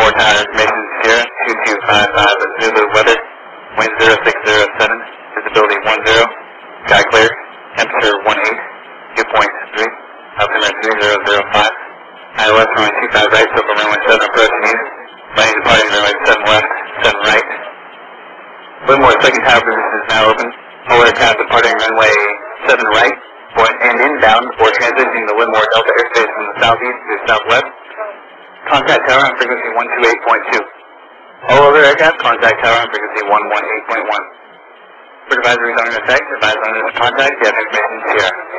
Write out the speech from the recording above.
More tower information, Sierra 2255 Zulu weather, wind 0607, visibility 10, sky clear, temperature 18, dew point 3, altimeter 3005, iOS runway 25 right, circle runway 7 approaching you, landing departing runway 7 left, 7 right. Livermore second tower position is now open. All aircraft departing runway 7 right, and inbound or transitioning to Livermore Delta airspace from the southeast to southwest. Contact tower on frequency 128.2. All other aircraft, contact tower on frequency 118.1. For advisories on effect, advise on this contact, you have information here.